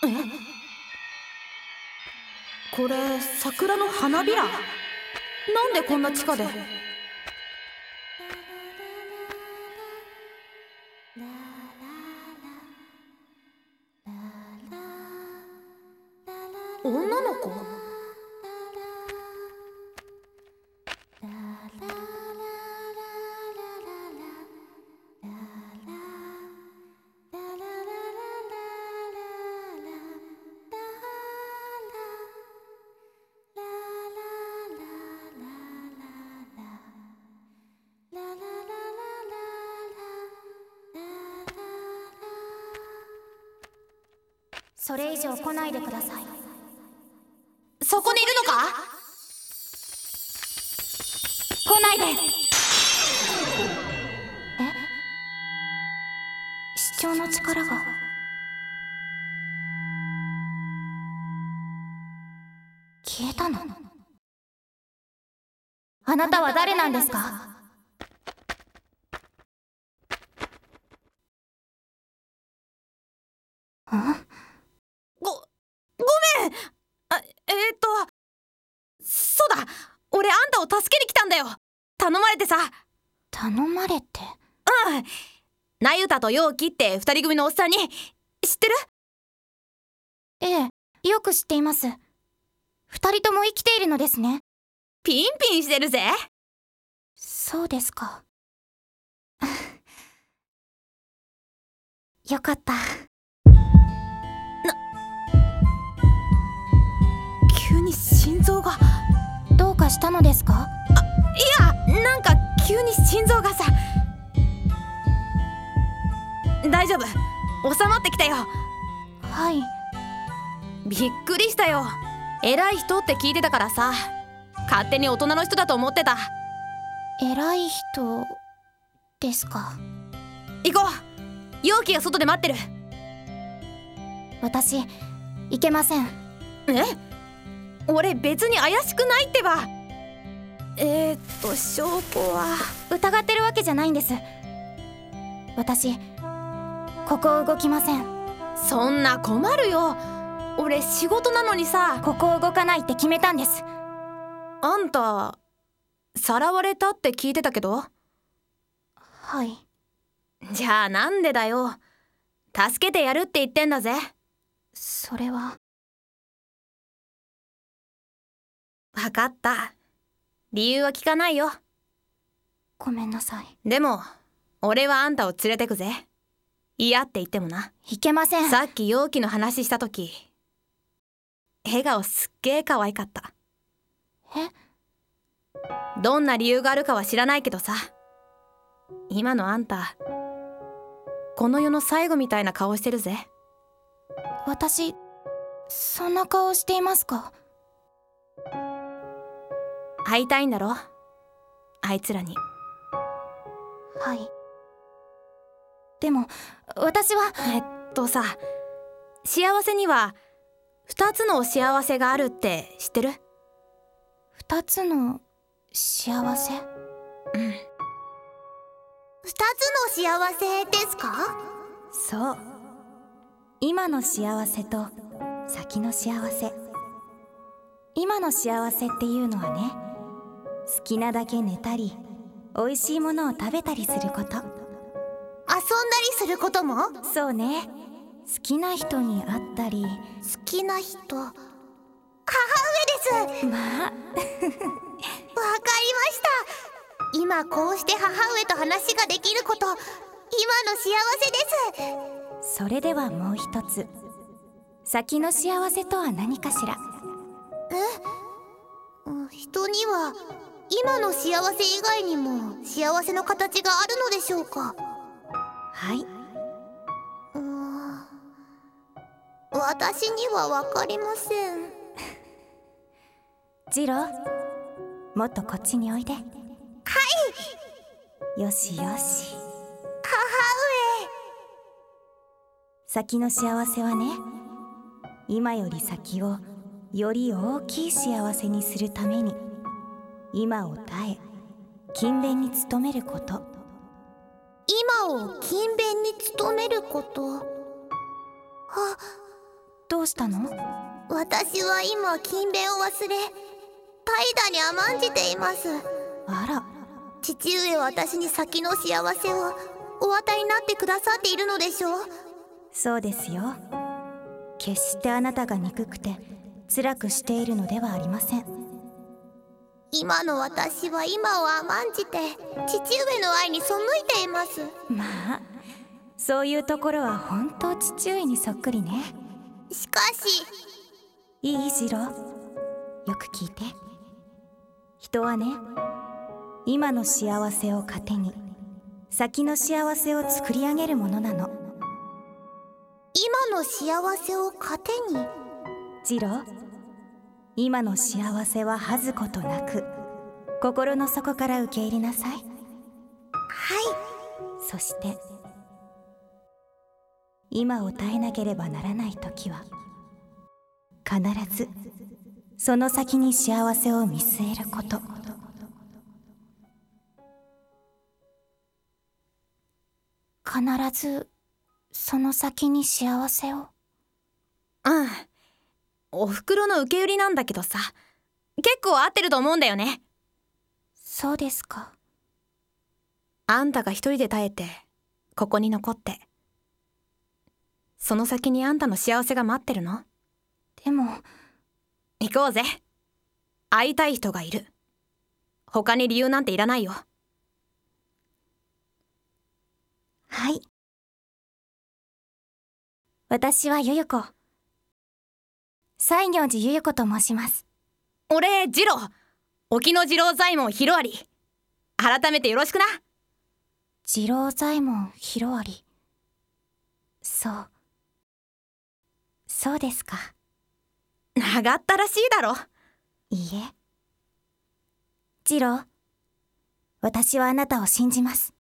これ桜の花びら？なんでこんな地下で？女の子？ それ以上来ないでください。 そこにいるのか？ 来ないで。視聴の力が消えたの？あなたは誰なんですか？ ごめん。そうだ、俺あんたを助けに来たんだよ。頼まれてさ。 頼まれて？ 那由他と陽気って二人組のおっさんに知ってる？ ええ、よく知っています。二人とも生きているのですね。 ピンピンしてるぜ。 そうですか。よかった。 急に心臓が。 どうかしたのですか？ いや、なんか急に心臓がさ。大丈夫、収まってきたよ。 はい。 びっくりしたよ。偉い人って聞いてたからさ、勝手に大人の人だと思ってた。 偉い人ですか？ 行こう。陽気が外で待ってる。 私行けません。 俺別に怪しくないってば。証拠は。 疑ってるわけじゃないんです。私ここ動きません。 そんな困るよ。俺仕事なのにさ。 ここ動かないって決めたんです。 あんたさらわれたって聞いてたけど。 はい。 じゃあなんでだよ。助けてやるって言ってんだぜ。 それは。 分かった。理由は聞かないよ。 ごめんなさい。 でも俺はあんたを連れてくぜ。嫌って言ってもな。 いけません。 さっき陽気の話した時、笑顔すっげー可愛かった。どんな理由があるかは知らないけどさ、今のあんたこの世の最後みたいな顔してるぜ。 私そんな顔していますか？ 会いたいんだろ、あいつらに。 はい。でも私は。 さ、幸せには2つの幸せがあるって知ってる ？2つの幸せ？ うん。 2つの幸せですか？ そう。今の幸せと先の幸せ。今の幸せっていうのはね、好きなだけ寝たり美味しいものを食べたりすること。 遊んだりすることも？ そうね。好きな人に会ったり。 好きな人、母上です。 まあわかりました。今こうして母上と話ができること、今の幸せです。 それではもう一つ、先の幸せとは何かしら？ 人には今の幸せ以外にも幸せの形があるのでしょうか？ はい。 私には分かりません。 ジロー、もっとこっちにおいで。 はい。 よしよし。 母上。 先の幸せはね、今より先をより大きい幸せにするために、今を耐え勤勉に努めること。 今を勤勉に努めること。 どうどうしたの？ 私は今勤勉を忘れ怠惰に甘んじています。 あら、 父上は私に先の幸せをお渡りになってくださっているのでしょう。 そうですよ。決してあなたが憎くて辛くしているのではありません。 今の私は今を甘んじて父上の愛に背いています。 まあ、そういうところは本当父上にそっくりね。 しかしいい次郎、よく聞いて。人はね、今の幸せを糧に先の幸せを作り上げるものなの。 今の幸せを糧に。 次郎、今の幸せは恥ずことなく心の底から受け入れなさい。 はい。 そして今を耐えなければならない時は必ずその先に幸せを見据えること。必ずその先に幸せを。 うん。お袋の受け売りなんだけどさ、結構合ってると思うんだよね。 そうですか。 あんたが一人で耐えてここに残って、その先にあんたの幸せが待ってるの。 でも行こうぜ。会いたい人がいる。他に理由なんていらないよ。 はい。私はゆゆ子、西行寺ゆゆ子と申します。 俺次郎、沖野次郎左衛門広有。改めてよろしくな。 次郎左衛門広有。そうですか。 長ったらしいだろ。 いいえ。次郎、私はあなたを信じます。